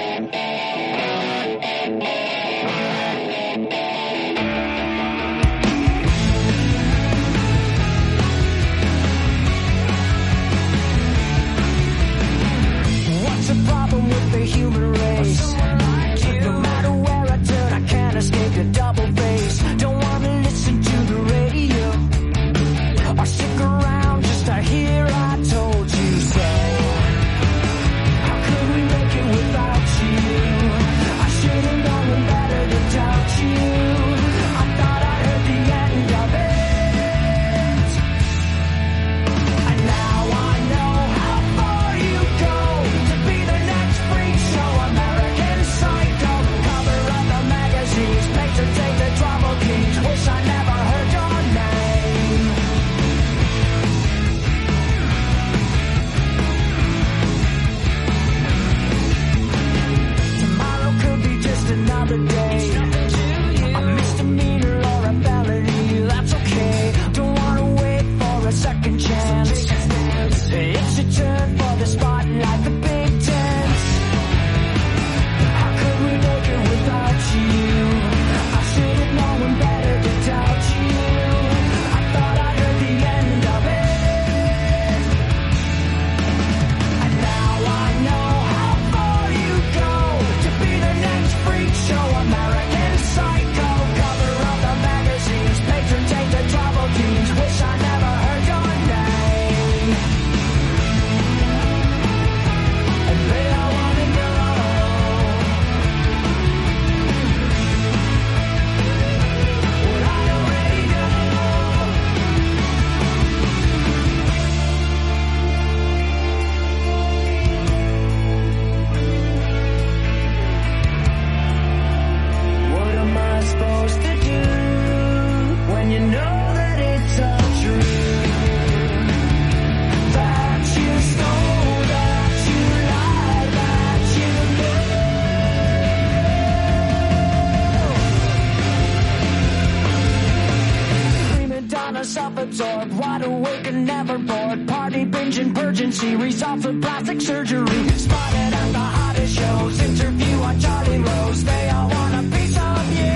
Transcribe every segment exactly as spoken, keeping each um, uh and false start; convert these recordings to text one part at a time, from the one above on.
self-absorbed, wide awake and never bored. Party binge and urgency, results of plastic surgery. Spotted at the hottest shows, interview on Charlie Rose. They all want a piece of you.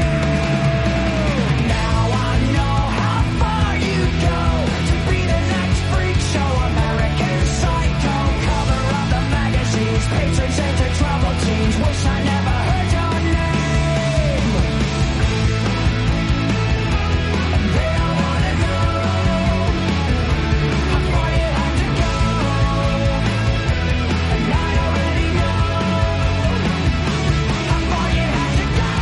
Now I know how far you go to be the next freak show. American Psycho, cover of the magazines. Patron saint to troubled teens. Wish I never heard your name. They all wanna know how far you have to go, and I already know how far you have to go.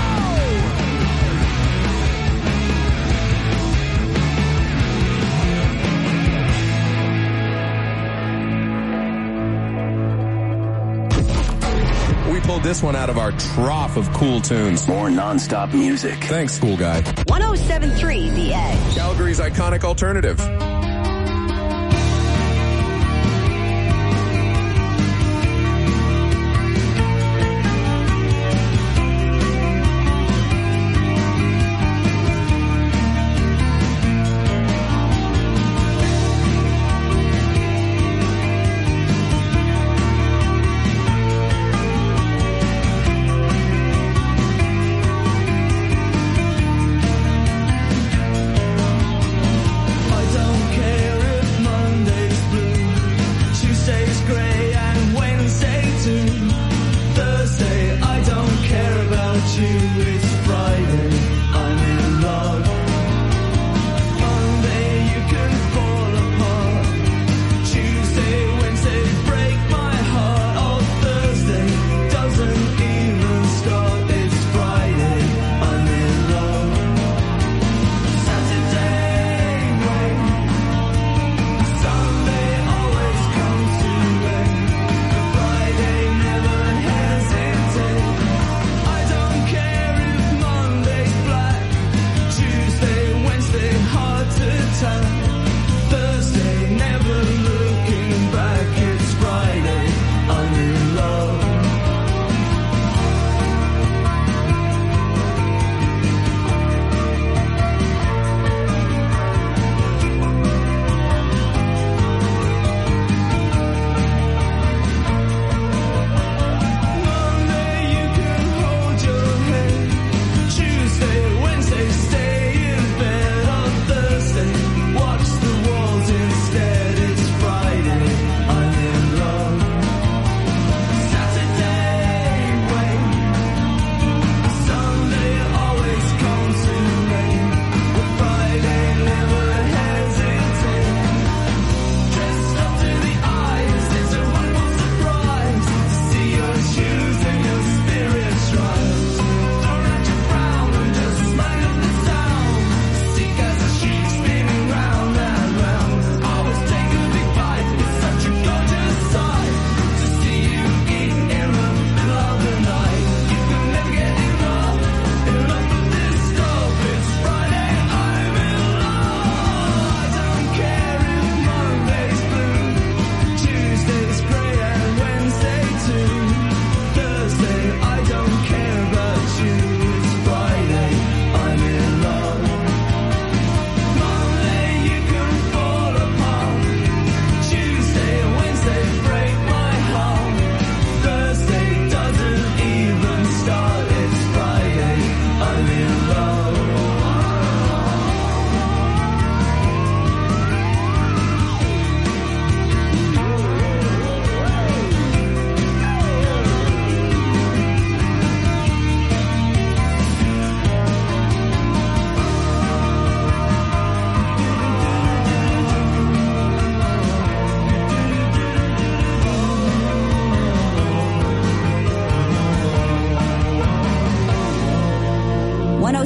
We pulled this one out of our trough of cool tunes. More non-stop music. Thanks, cool guy. one oh seven point three The Edge. Calgary's iconic alternative. I don't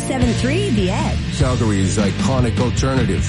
seven three The Edge. Calgary's iconic alternative.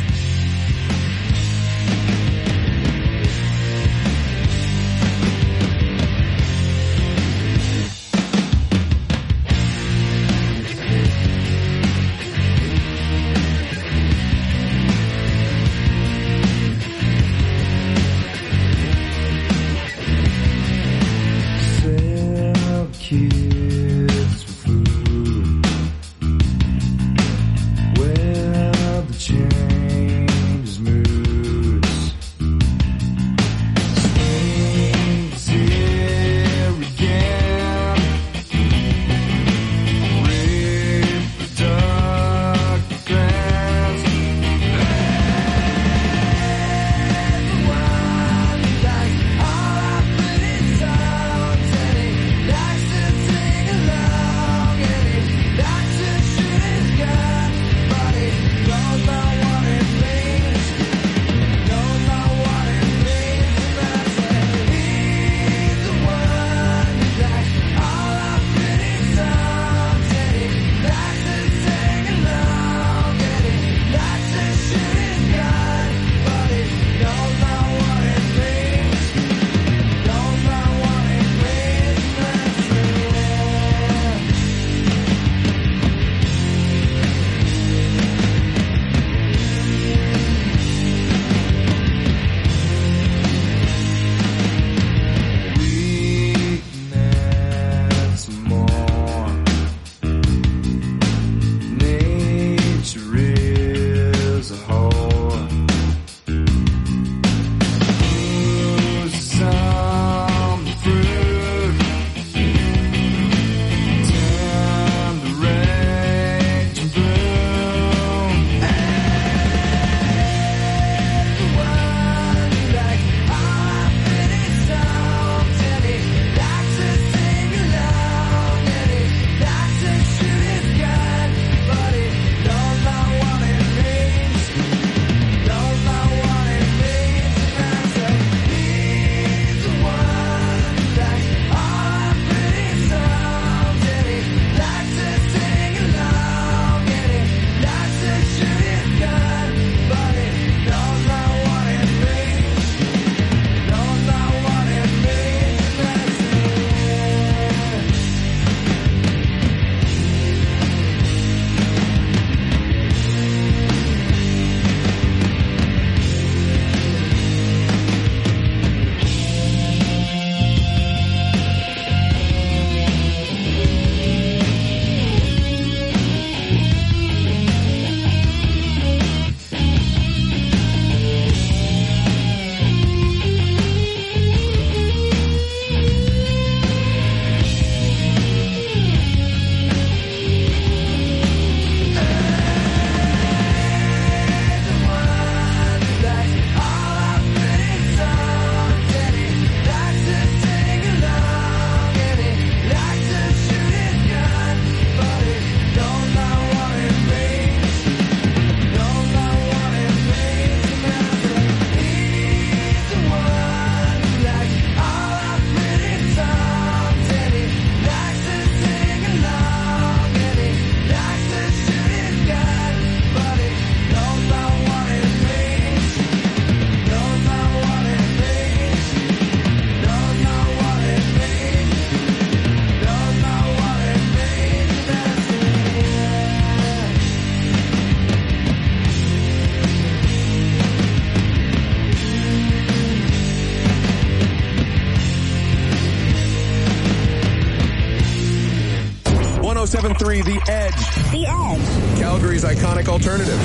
one oh seven point three The Edge. The Edge. Calgary's iconic alternative.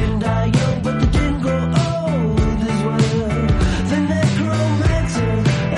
But they didn't grow old as well. The necromancer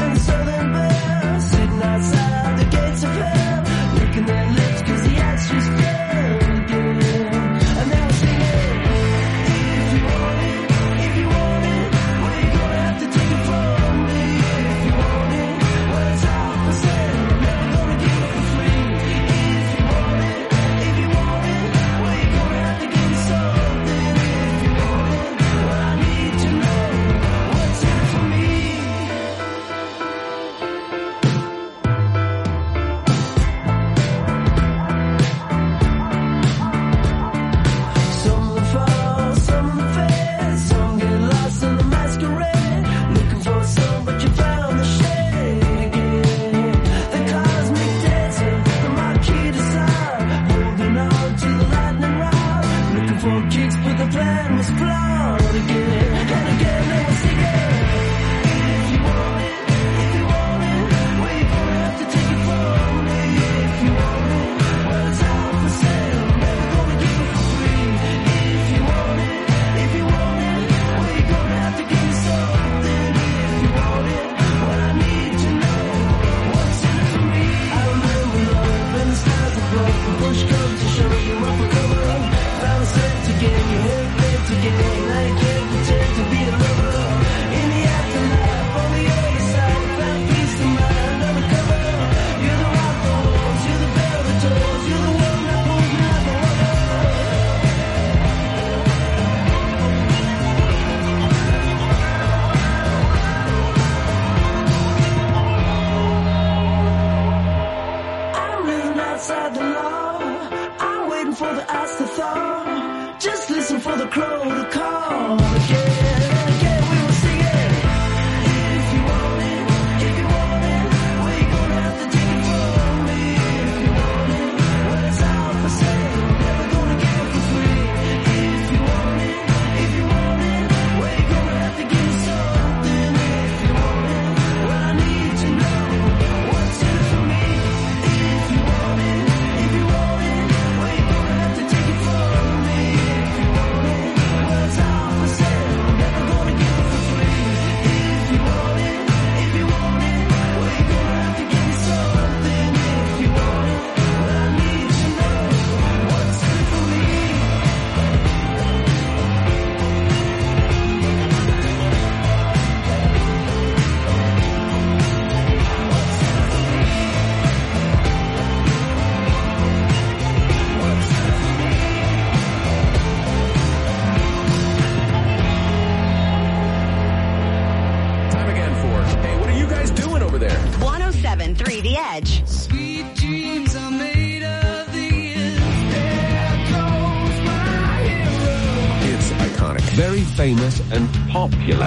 Push comes to shove you up a cover. Found a sense again, your head bent again. Now you can't pretend to be a lover. In the afterlife, on the other side, found peace of mind undercover. You're the rock that holds, you're the bell that tolls, you're the one that pulls me like a rubber. Outside the law, I'm waiting for the ice to thaw. Just listen for the crow to call. Again and again we will sing it. If you want it, if you want it, well you're gonna have to take it from me. If you want it, well it's all for sale. Never gonna give it for free. If you want it, if you want it, well you're gonna have to give me something. If you want it, well I need to know what's in it for me. If you want it, if you want it, well you're gonna have to take it from me. If you want it, well it's all for sale. Never gonna give it for free. If you want it, if you want it, well you're gonna have to give me something. If you want it, well I need to know what's in it for me. Time again for, hey, what are you guys doing over there? one oh seven point three The Edge. Sweet dreams are made of these. There goes my hero. It's iconic. Very famous and popular.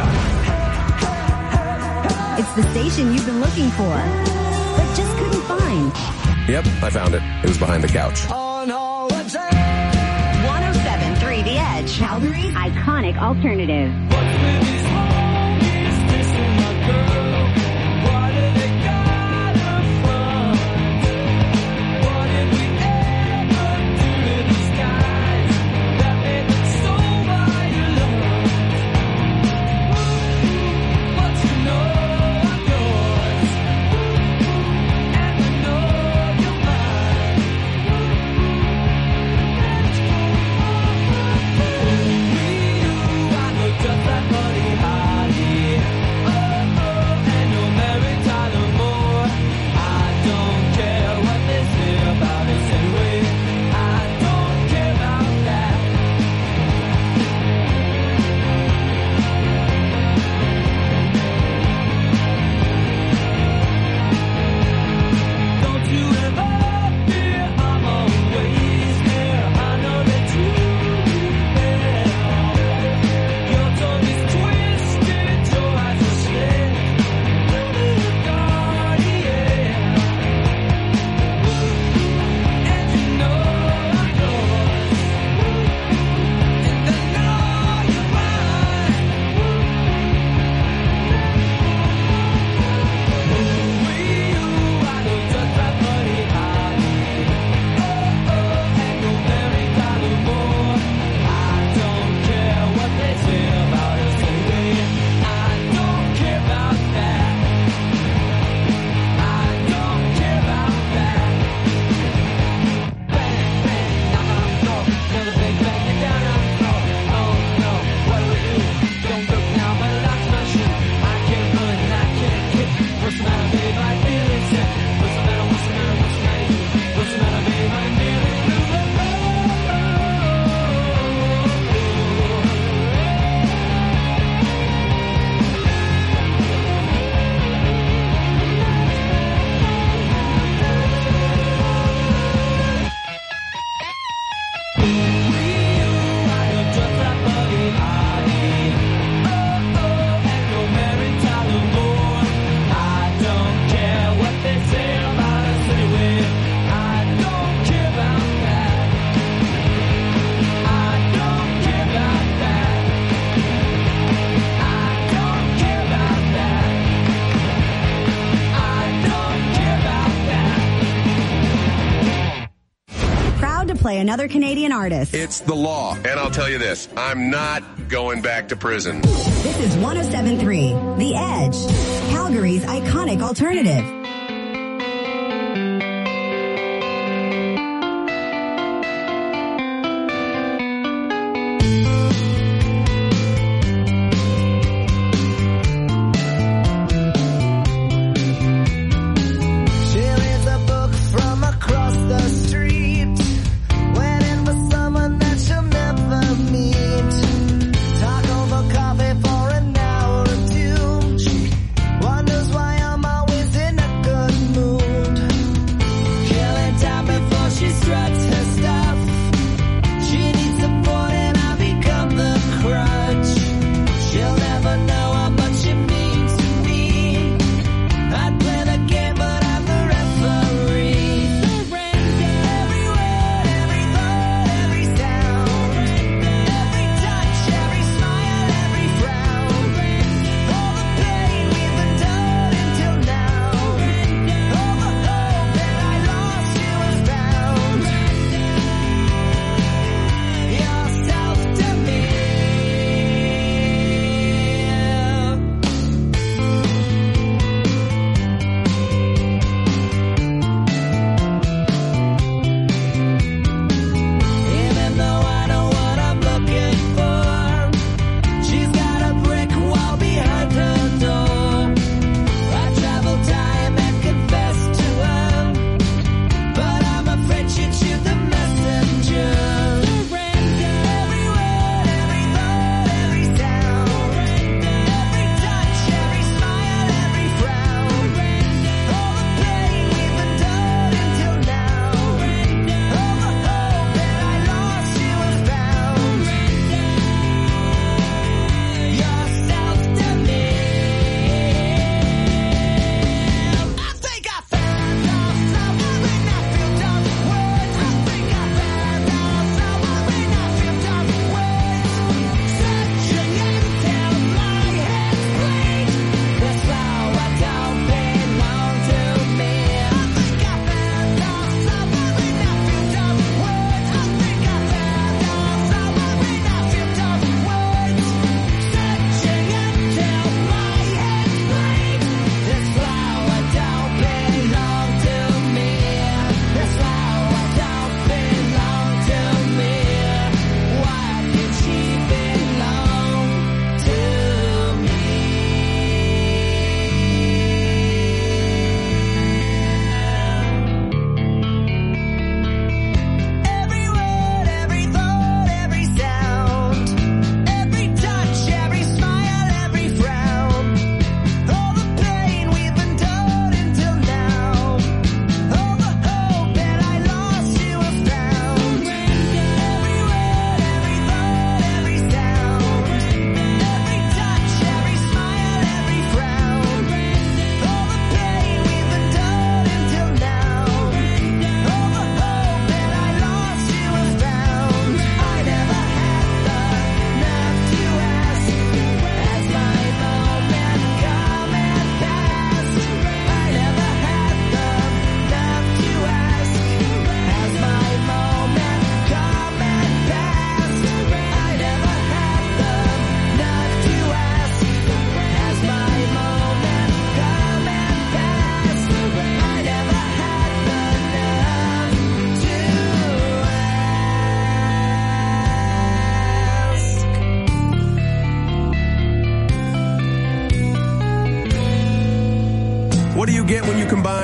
It's the station you've been looking for, but just couldn't find. Yep, I found it. It was behind the couch. On holiday. one oh seven point three The Edge. Calgary's iconic alternative. What's with these homies dissing my girl? Why do they got her from? What did we ever do to these guys that made them so violent? But you know I'm yours, and I know you're mine. We, you, I know just like Buddy Holly. Oh, oh, and no Mary Tyler Moore. I don't care what they say about us anyway. I don't care about that. Don't you ever fear, I'm always there. I know that you will. Your tongue is twisted, your eyes are slit. Guardian, and you know I'm yours, and I know you're mine. We, you, I know just like Buddy Holly. Oh, oh, and no Mary Tyler Moore. I don't care what they say about us anyway. I don't care about that. I don't care about that. Bang, bang, knock on the door. Another big bang, get down on the floor. Oh no, what do we do? Don't look now, my life's my shoe. I can't run, I can't kick. What's the matter, babe? I'm feeling sick. What's the matter, what's the matter, what's the matter, you? What's the matter, babe? I'm feeling blue. Proud to play another Canadian artist. It's the law. And I'll tell you this, I'm not going back to prison. This is one oh seven point three The Edge. Calgary's iconic alternative.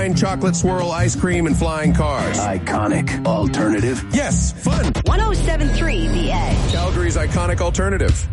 wine, chocolate swirl, ice cream, and flying cars. Iconic alternative. Yes, fun. one oh seven point three The Edge. Calgary's iconic alternative.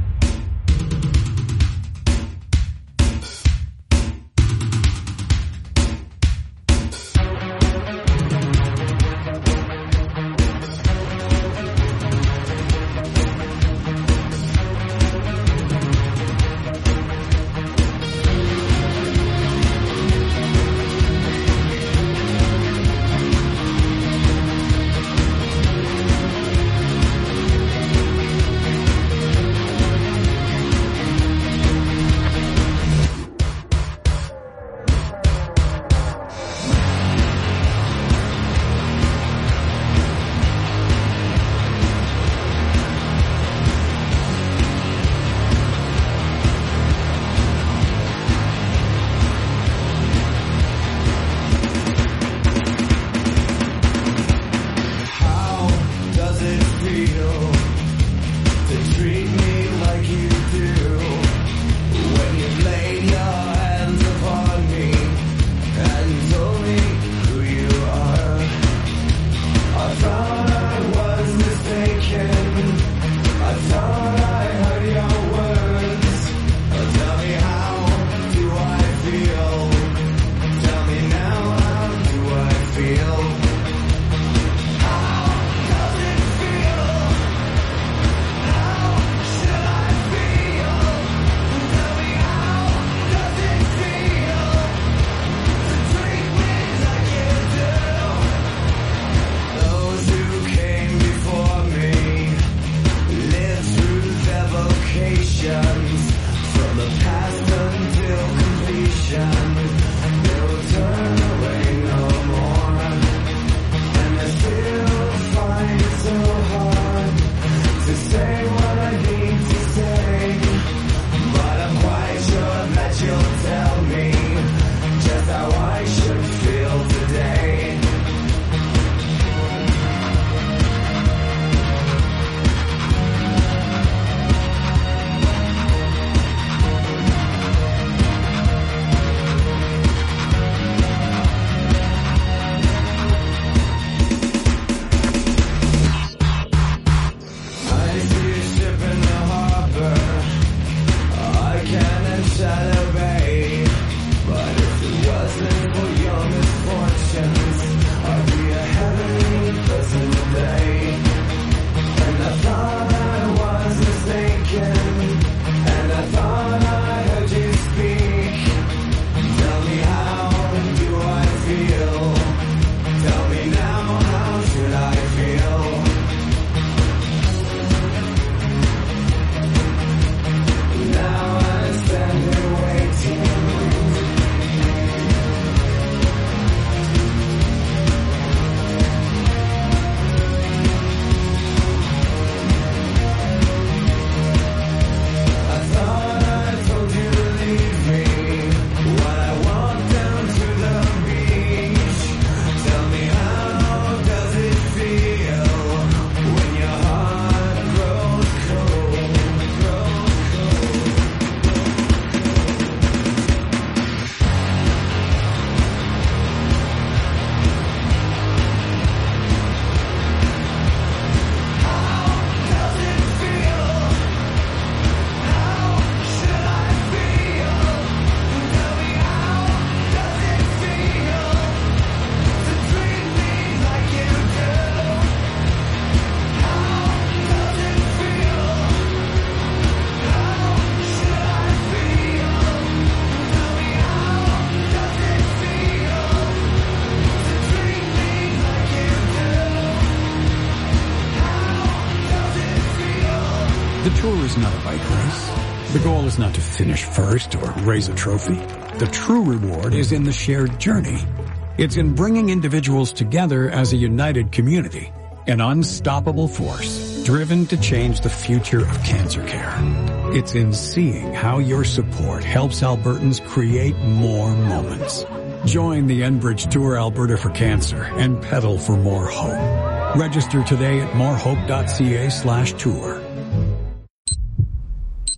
The Tour is not a bike race. The goal is not to finish first or raise a trophy. The true reward is in the shared journey. It's in bringing individuals together as a united community, an unstoppable force driven to change the future of cancer care. It's in seeing how your support helps Albertans create more moments. Join the Enbridge Tour Alberta for Cancer and pedal for more hope. Register today at morehope.ca slash tour.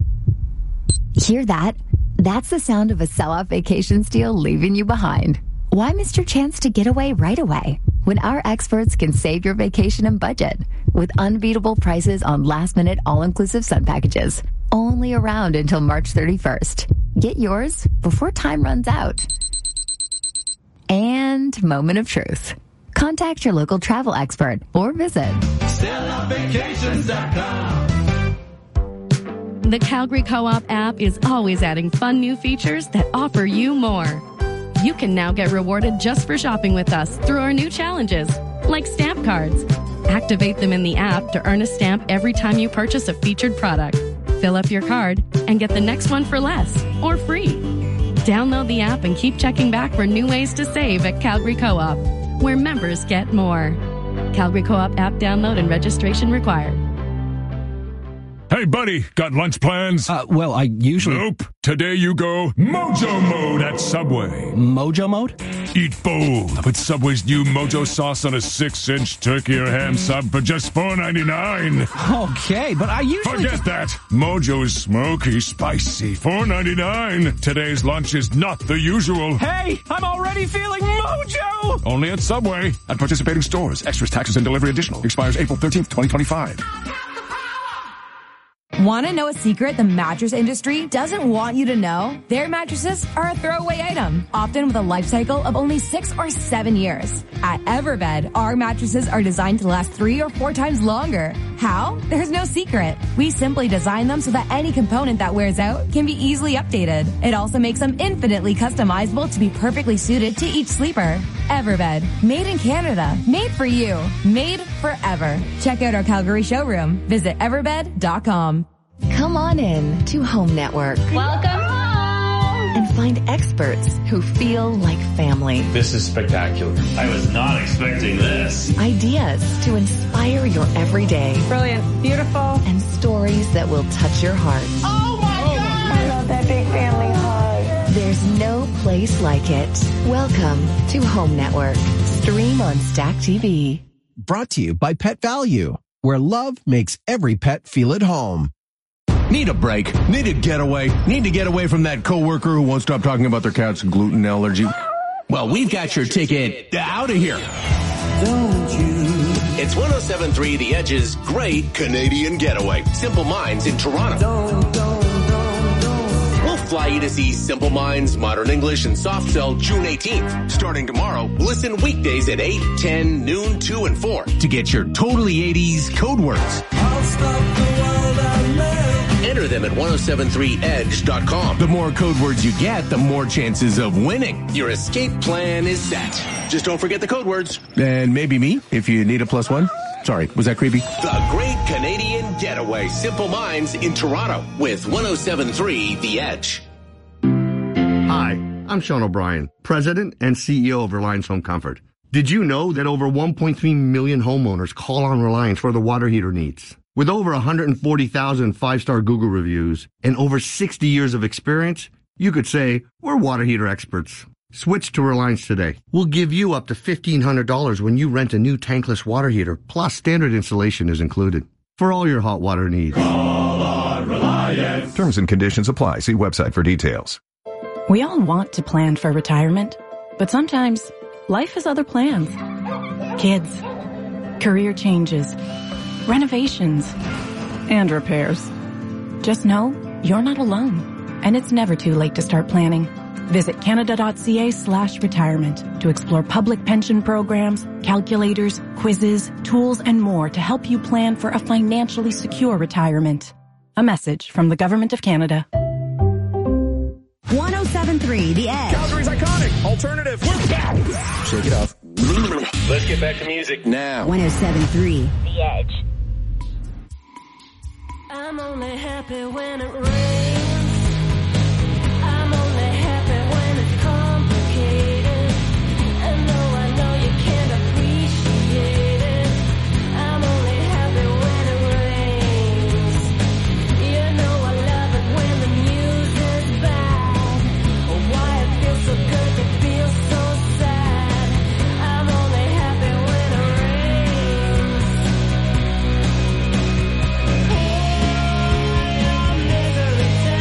Hear that? That's the sound of a sell-off vacation deal leaving you behind. Why miss your chance to get away right away when our experts can save your vacation and budget with unbeatable prices on last-minute all-inclusive sun packages? Only around until March thirty-first. Get yours before time runs out. And moment of truth. Contact your local travel expert or visit Stella Vacations dot com. The Calgary Co-op app is always adding fun new features that offer you more. You can now get rewarded just for shopping with us through our new challenges, like stamp cards. Activate them in the app to earn a stamp every time you purchase a featured product. Fill up your card and get the next one for less or free. Download the app and keep checking back for new ways to save at Calgary Co-op, where members get more. Calgary Co-op app download and registration required. Hey, buddy, got lunch plans? Uh, well, I usually... Nope. Today you go Mojo Mode at Subway. Mojo Mode? Eat bold with Subway's new Mojo sauce on a six-inch turkey or ham sub for just four ninety-nine. Okay, but I usually... Forget that. Mojo's smoky, spicy, four ninety-nine. Today's lunch is not the usual. Hey, I'm already feeling Mojo! Only at Subway. At participating stores. Extras, taxes, and delivery additional. Expires April thirteenth, twenty twenty-five. Want to know a secret the mattress industry doesn't want you to know? Their mattresses are a throwaway item, often with a life cycle of only six or seven years. At Everbed, our mattresses are designed to last three or four times longer. How? There's no secret. We simply design them so that any component that wears out can be easily updated. It also makes them infinitely customizable to be perfectly suited to each sleeper. Everbed, made in Canada, made for you, made forever. Check out our Calgary showroom. Visit everbed dot com. Come on in to Home Network. Welcome home! And find experts who feel like family. This is spectacular. I was not expecting this. Ideas to inspire your everyday. Brilliant. Beautiful. And stories that will touch your heart. Oh my God! I love that big family hug. There's no place like it. Welcome to Home Network. Stream on Stack T V. Brought to you by Pet Value, where love makes every pet feel at home. Need a break? Need a getaway? Need to get away from that coworker who won't stop talking about their cat's gluten allergy? Well, we've got your ticket out of here. Don't you? It's one oh seven point three The Edge's Great Canadian Getaway. Simple Minds in Toronto. Don't, don't, don't, don't. We'll fly you to see Simple Minds, Modern English, and Soft Cell June eighteenth. Starting tomorrow, listen weekdays at eight, ten, noon, two, and four to get your totally eighties code words. I'll stop the world I live. Enter them at one oh seven three edge dot com. The more code words you get, the more chances of winning. Your escape plan is set. Just don't forget the code words. And maybe me, if you need a plus one. Sorry, was that creepy? The Great Canadian Getaway. Simple Minds in Toronto with one oh seven point three The Edge. Hi, I'm Sean O'Brien, President and C E O of Reliance Home Comfort. Did you know that over one point three million homeowners call on Reliance for their water heater needs? With over one hundred forty thousand five-star Google reviews and over sixty years of experience, you could say we're water heater experts. Switch to Reliance today. We'll give you up to fifteen hundred dollars when you rent a new tankless water heater, plus standard installation is included. For all your hot water needs. Call on Reliance. Terms and conditions apply. See website for details. We all want to plan for retirement, but sometimes life has other plans. Kids, career changes, renovations, and repairs. Just know you're not alone, and it's never too late to start planning. Visit canada.ca slash retirement to explore public pension programs, calculators, quizzes, tools, and more to help you plan for a financially secure retirement. A message from the Government of Canada. one oh seven point three The Edge. Calgary's iconic alternative. We're back. Shake it off. Let's get back to music now. one oh seven point three The Edge. I'm only happy when it rains. I'm only happy when it's complicated. And though I know you can't appreciate it, I'm only happy when it rains. You know I love it when the music's bad. Oh, why it feels so good to feel so sad. I'm only happy when it rains. Oh, your misery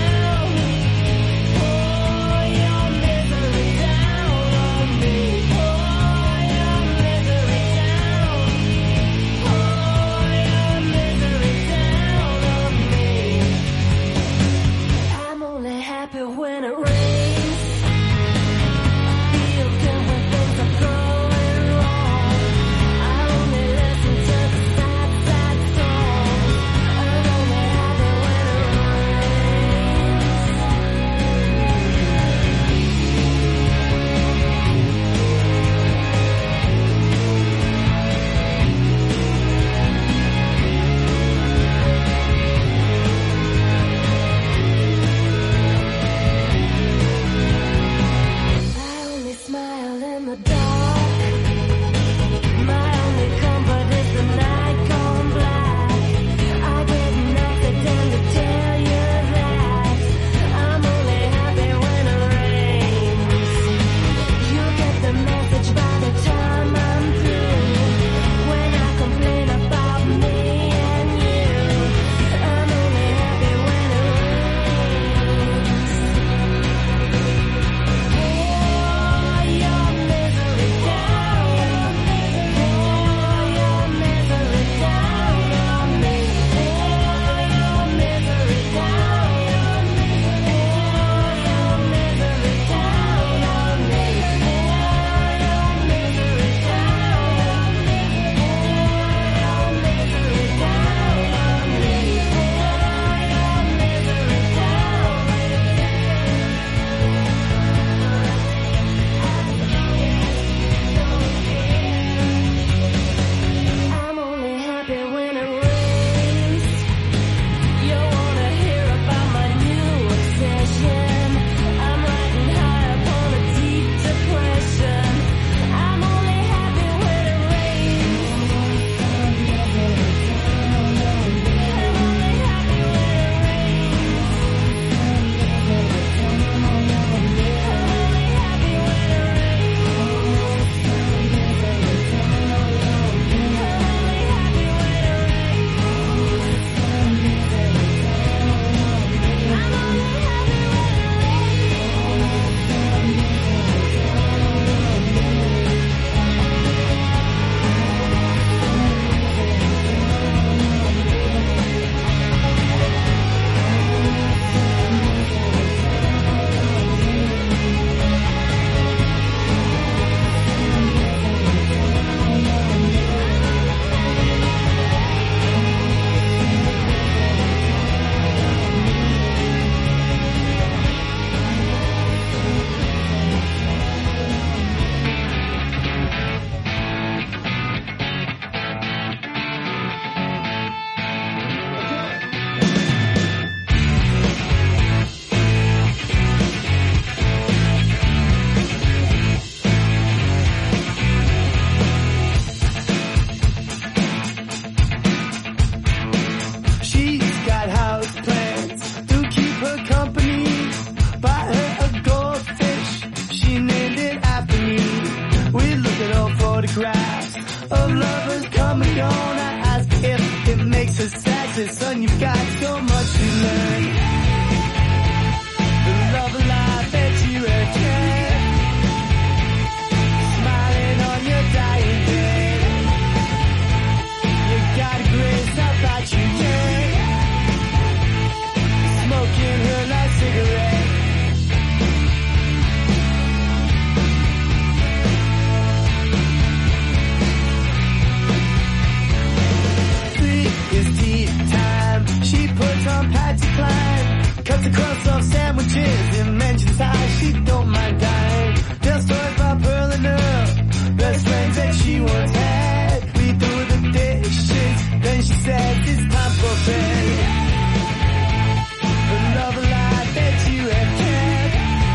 What's the crust of sandwiches? It mentions how she don't mind dying. Tell stories about Pearl and her best friends that she once had. We do the dishes, then she said it's time for bed. The love life that you have kept,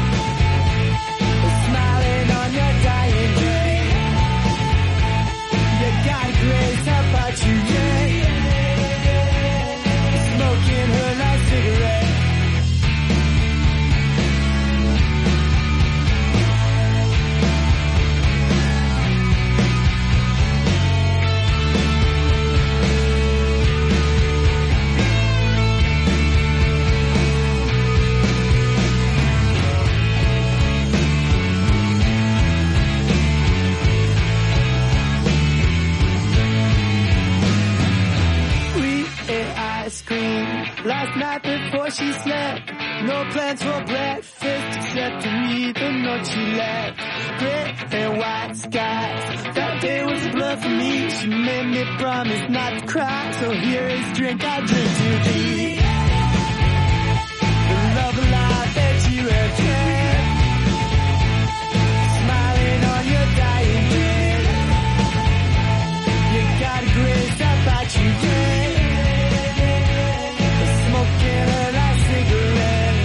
smiling on your dying day. You got a grace, how about you, yeah? Smoking her last cigarette. Last night before she slept, no plans for breakfast except to read the note she left. Gray and white skies, that day was a blood for me. She made me promise not to cry, so here is drink I drink to thee. The love of life that you have kept, smiling on your dying bed. You got a grace about you, yeah. Smoking her last cigarette.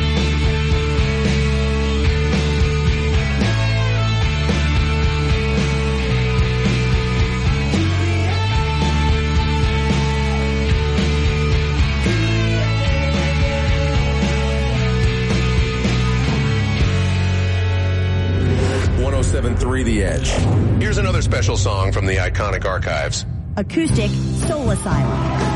one oh seven point three The Edge. Here's another special song from the iconic archives. Acoustic Soul Asylum.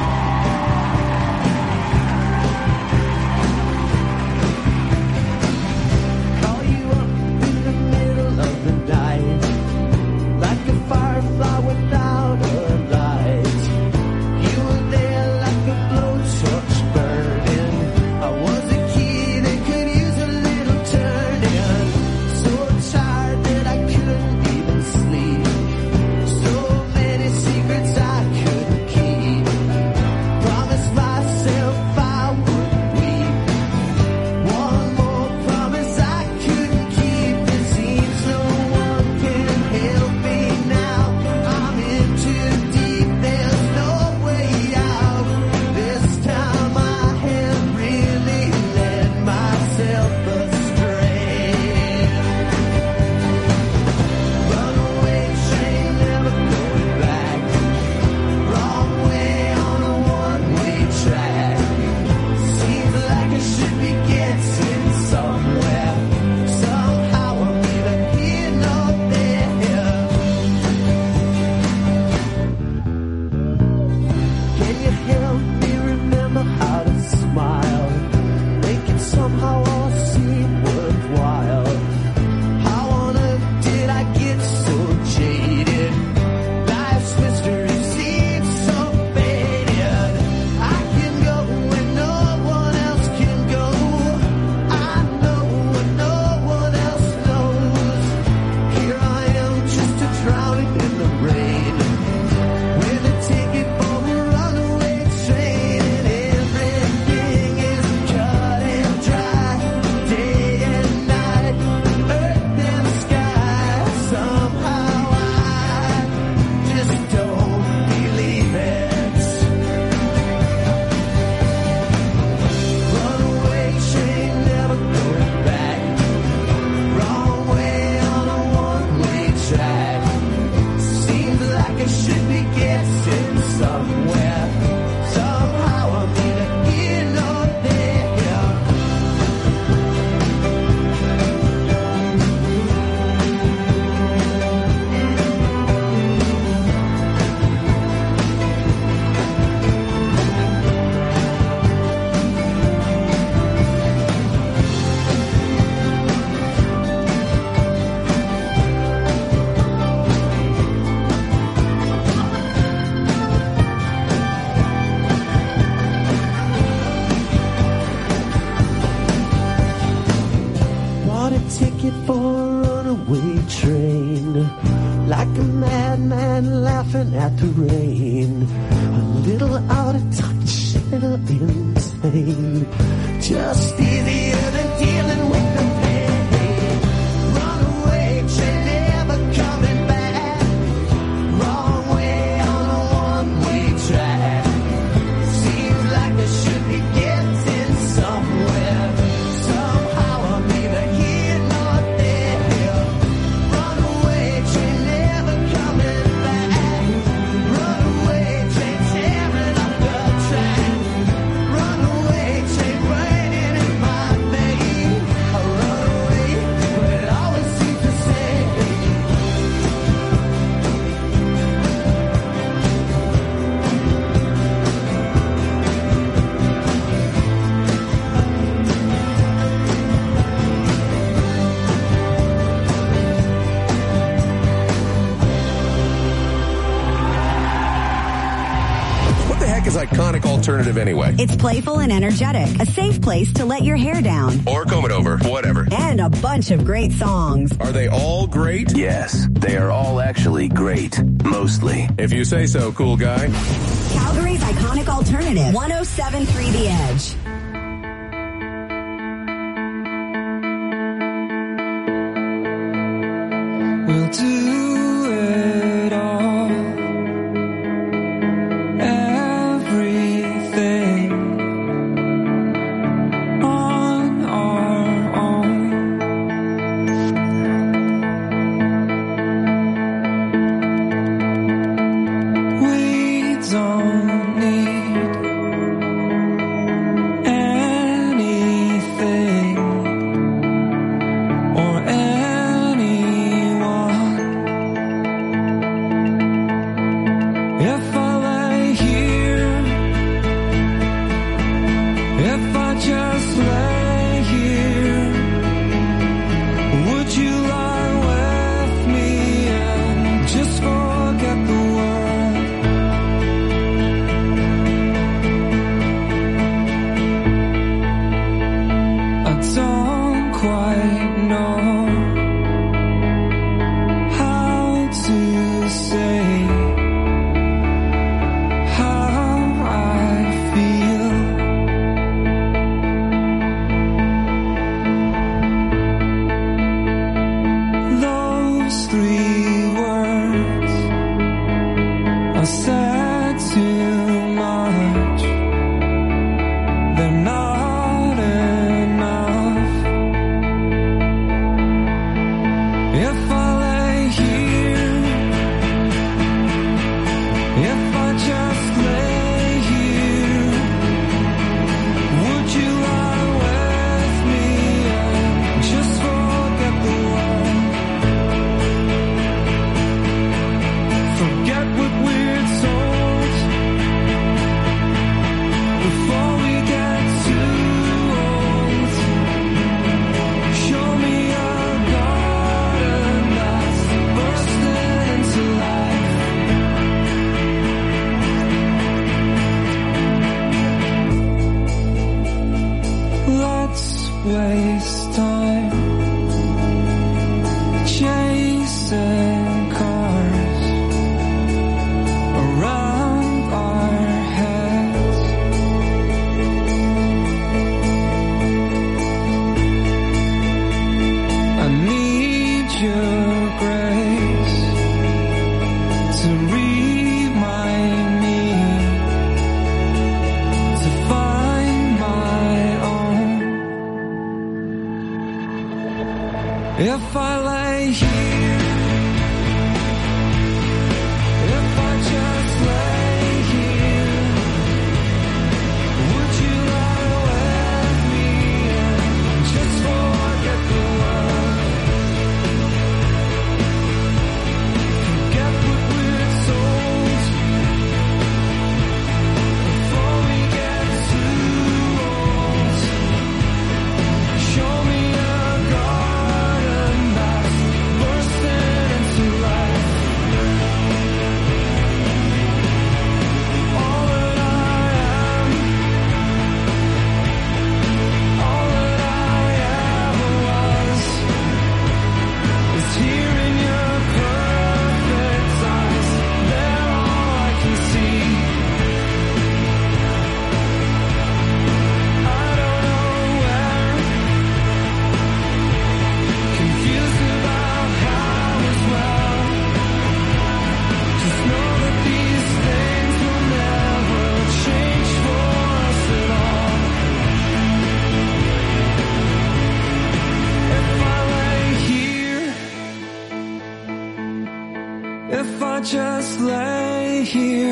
At the rain, a little out of touch, a little insane. just easier than dealing with the pain. Runaway train never coming back. Wrong way on a one-way track. Seems like I should be getting somewhere. Somehow I'm neither here nor there. Runaway train never coming back. Runaway train tearing up the track. Runaway train raining in my veins. I run away, but it always seems the same. What the heck is Iconic Alternative anyway? It's playful and energetic, a safe place to let your hair down. Or comb it over, whatever. And a bunch of great songs. Are they all great? Yes, they are all actually great. Mostly. If you say so, cool guy. Calgary's Iconic Alternative, one oh seven point three The Edge. We'll do it all. Everything on our own. We don't need anything or anyone. If I lay here, if I just lay here, would you lie with me and just forget the world? I don't quite know how to say how I feel. Those three words are said too much. They're not enough. If I lay here, if I just lay here, would you lie with me and just forget the world? Forget what we're told before we get too old. Show me a garden that's bursting into life. Let's waste time chasing cars around our heads. I need your grace to remind me to find my own.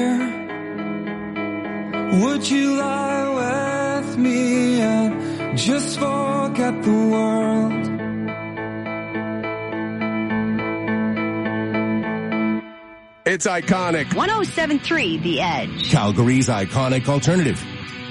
here? Would you lie with me and just forget the world? It's iconic. one oh seven point three The Edge. Calgary's iconic alternative.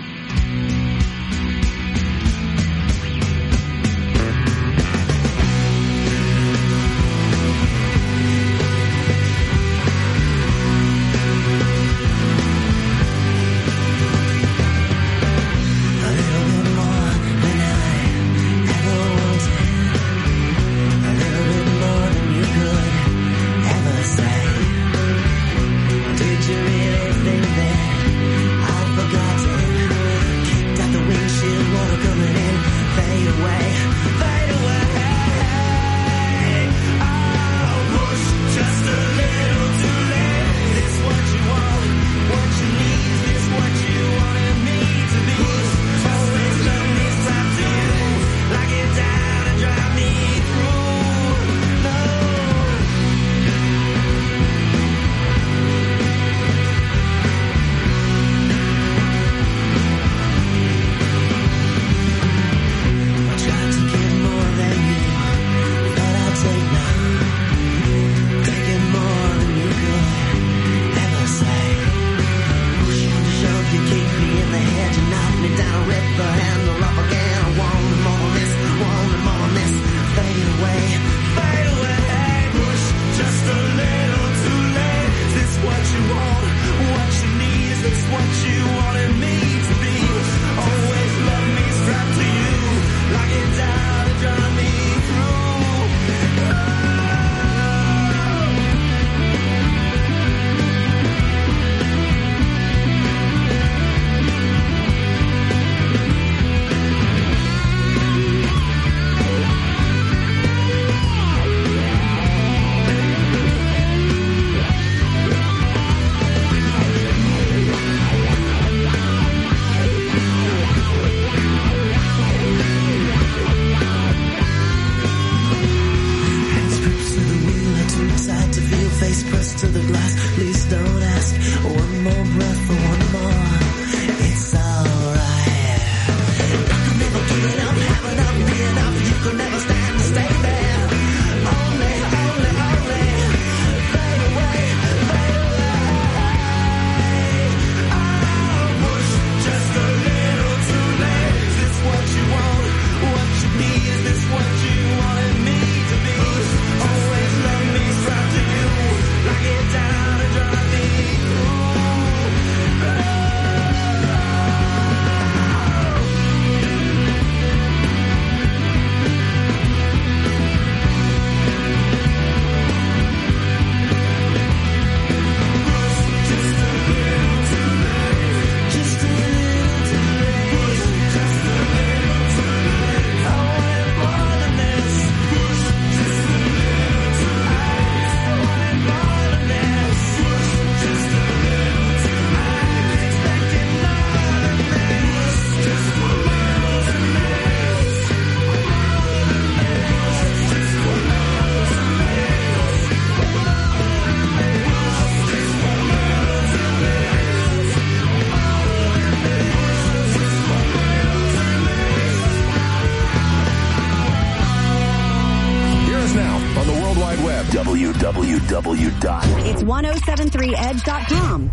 w w w dot It's ten seventy-three edge dot com.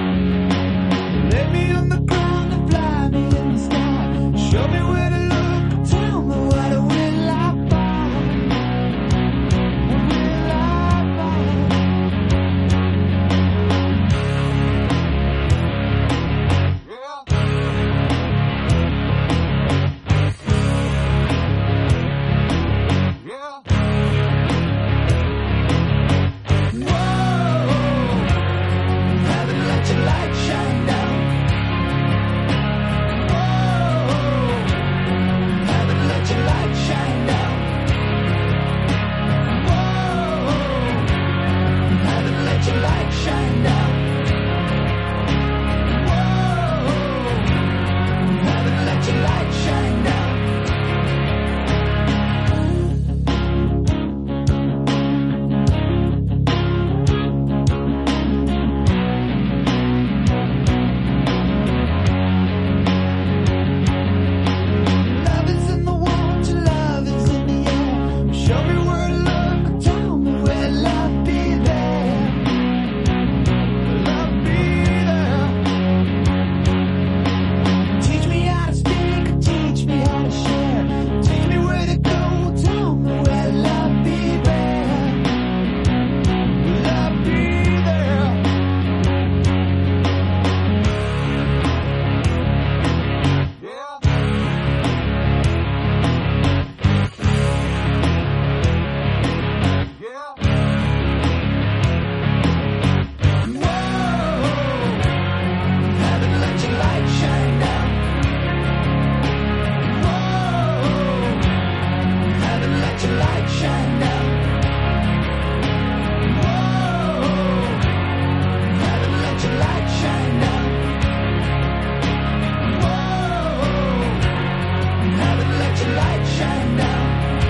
Lay me on the ground and fly me in the sky. Show me where to look. shine down. Let your light shine down. Whoa, heaven, let your light shine down.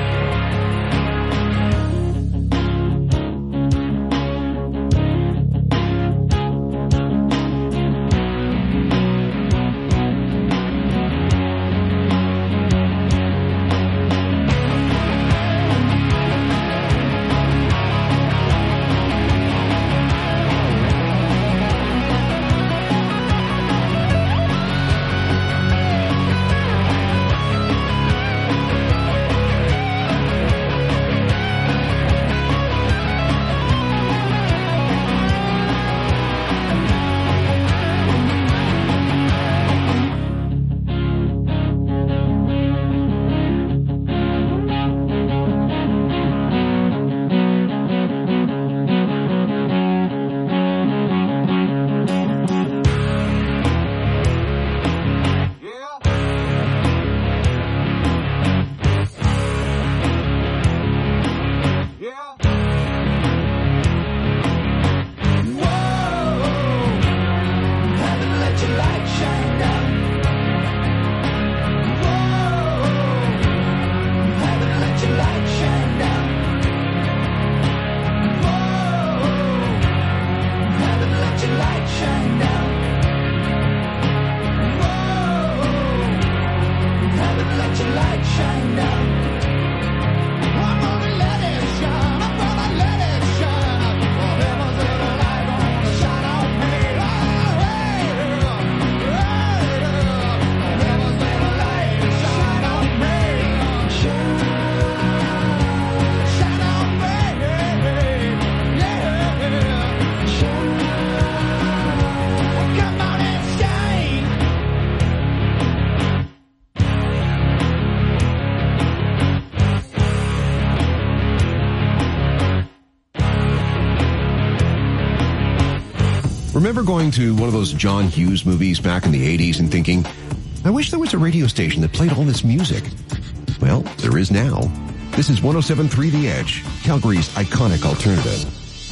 Remember going to one of those John Hughes movies back in the eighties and thinking, I wish there was a radio station that played all this music. Well, there is now. This is one oh seven point three The Edge, Calgary's iconic alternative.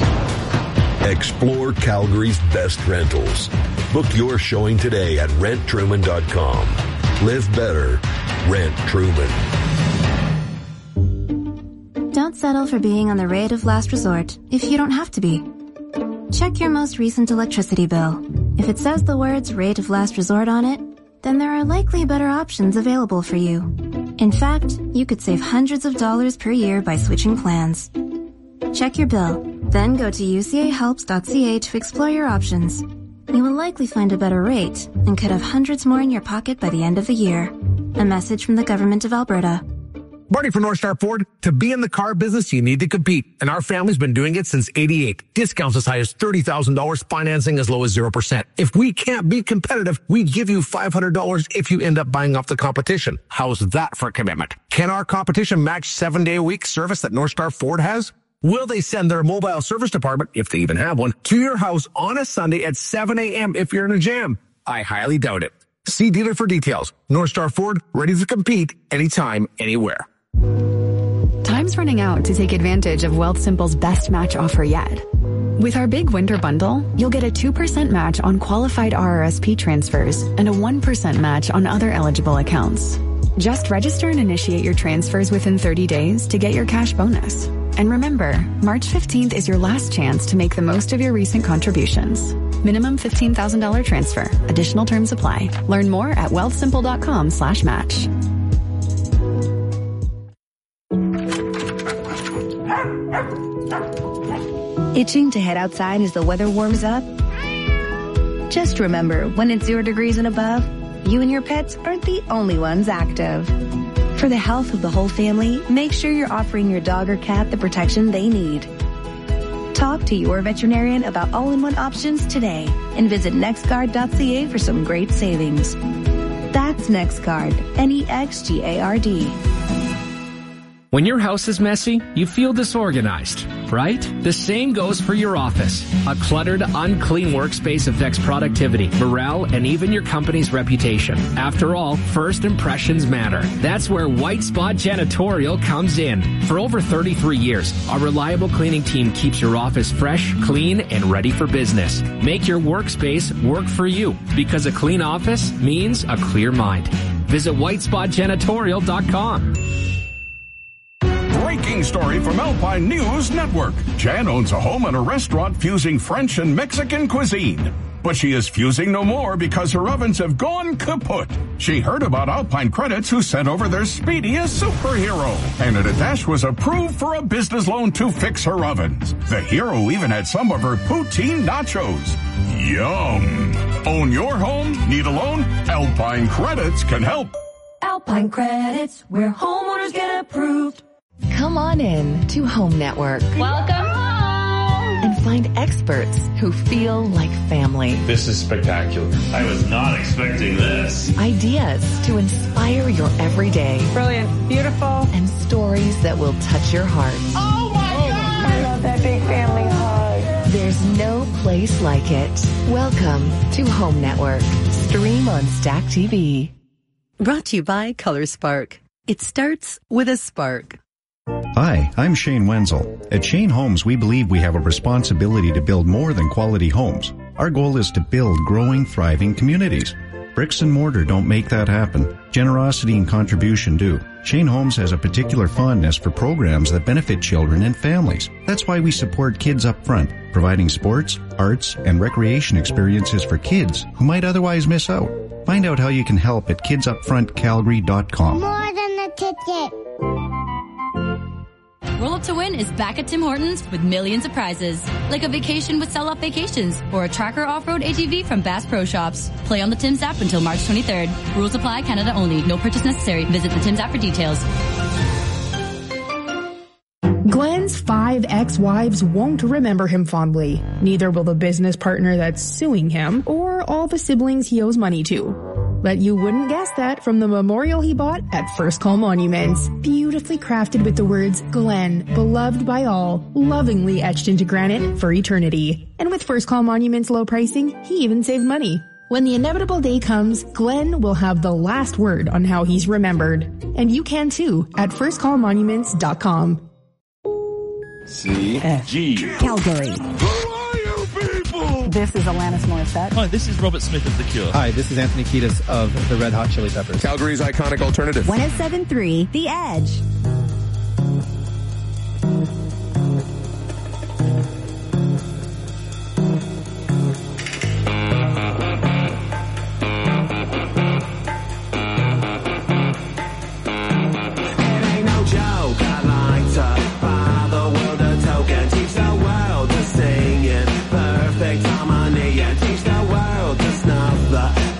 Explore Calgary's best rentals. Book your showing today at rent truman dot com. Live better. Rent Truman. Don't settle for being on the rate of last resort if you don't have to be. Check your most recent electricity bill. If it says the words rate of last resort on it, then there are likely better options available for you. In fact, you could save hundreds of dollars per year by switching plans. Check your bill, then go to u c a helps dot c a to explore your options. You will likely find a better rate and could have hundreds more in your pocket by the end of the year. A message from the Government of Alberta. Marty for North Star Ford. To be in the car business, you need to compete. And our family's been doing it since eighty-eight. Discounts as high as thirty thousand dollars, financing as low as zero percent. If we can't be competitive, we give you five hundred dollars if you end up buying off the competition. How's that for commitment? Can our competition match seven-day-a-week service that North Star Ford has? Will they send their mobile service department, if they even have one, to your house on a Sunday at seven a.m. if you're in a jam? I highly doubt it. See dealer for details. North Star Ford, ready to compete anytime, anywhere. Time's running out to take advantage of Wealthsimple's best match offer yet. With our big winter bundle, you'll get a two percent match on qualified R R S P transfers and a one percent match on other eligible accounts. Just register and initiate your transfers within thirty days to get your cash bonus. And remember, March fifteenth is your last chance to make the most of your recent contributions. Minimum fifteen thousand dollars transfer. Additional terms apply. Learn more at wealthsimple dot com slash match. Itching to head outside as the weather warms up? Just remember, when it's zero degrees and above, you and your pets aren't the only ones active. For the health of the whole family, make sure you're offering your dog or cat the protection they need. Talk to your veterinarian about all-in-one options today and visit nextguard dot c a for some great savings. That's NextGuard, N E X G A R D. When your house is messy, you feel disorganized. right? The same goes for your office. A cluttered, unclean workspace affects productivity, morale, and even your company's reputation. After all, first impressions matter. That's where White Spot Janitorial comes in. For over thirty-three years, our reliable cleaning team keeps your office fresh, clean, and ready for business. Make your workspace work for you, because a clean office means a clear mind. Visit white spot janitorial dot com. Breaking story from Alpine News Network. Jan owns a home and a restaurant fusing French and Mexican cuisine. But she is fusing no more because her ovens have gone kaput. She heard about Alpine Credits, who sent over their speediest superhero. Canada Dash was approved for a business loan to fix her ovens. The hero even had some of her poutine nachos. Yum! Own your home? Need a loan? Alpine Credits can help. Alpine Credits, where homeowners get approved. Come on in to Home Network. Welcome home! And find experts who feel like family. This is spectacular. I was not expecting this. Ideas to inspire your everyday. Brilliant. Beautiful. And stories that will touch your heart. Oh my oh God! I love that big family hug. There's no place like it. Welcome to Home Network. Stream on Stack T V. Brought to you by Color Spark. It starts with a spark. Hi, I'm Shane Wenzel. At Shane Homes, we believe we have a responsibility to build more than quality homes. Our goal is to build growing, thriving communities. Bricks and mortar don't make that happen. Generosity and contribution do. Shane Homes has a particular fondness for programs that benefit children and families. That's why we support Kids Up Front, providing sports, arts, and recreation experiences for kids who might otherwise miss out. Find out how you can help at kids up front calgary dot com. More than a ticket. Roll Up to Win is back at Tim Hortons with millions of prizes, like a vacation with Sell Off Vacations or a Tracker Off-Road A T V from Bass Pro Shops. Play on the Tim's app until March twenty-third. Rules apply, Canada only. No purchase necessary. Visit the Tim's app for details. Glenn's five ex-wives won't remember him fondly. Neither will the business partner that's suing him or all the siblings he owes money to. But you wouldn't guess that from the memorial he bought at First Call Monuments. Beautifully crafted with the words, Glenn, beloved by all, lovingly etched into granite for eternity. And with First Call Monuments' low pricing, he even saved money. When the inevitable day comes, Glenn will have the last word on how he's remembered. And you can too at first call monuments dot com. C G Calgary. This is Alanis Morissette. Hi, this is Robert Smith of The Cure. Hi, this is Anthony Kiedis of the Red Hot Chili Peppers. Calgary's iconic alternative. one oh seven point three The Edge.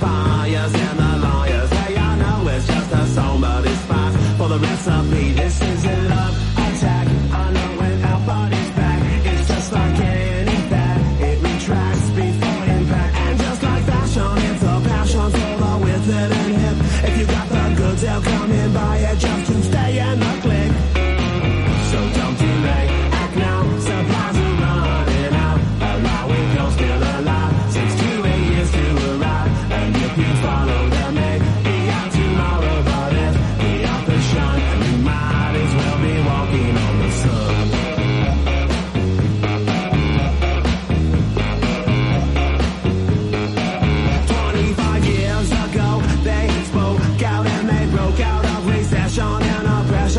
The recipe, this is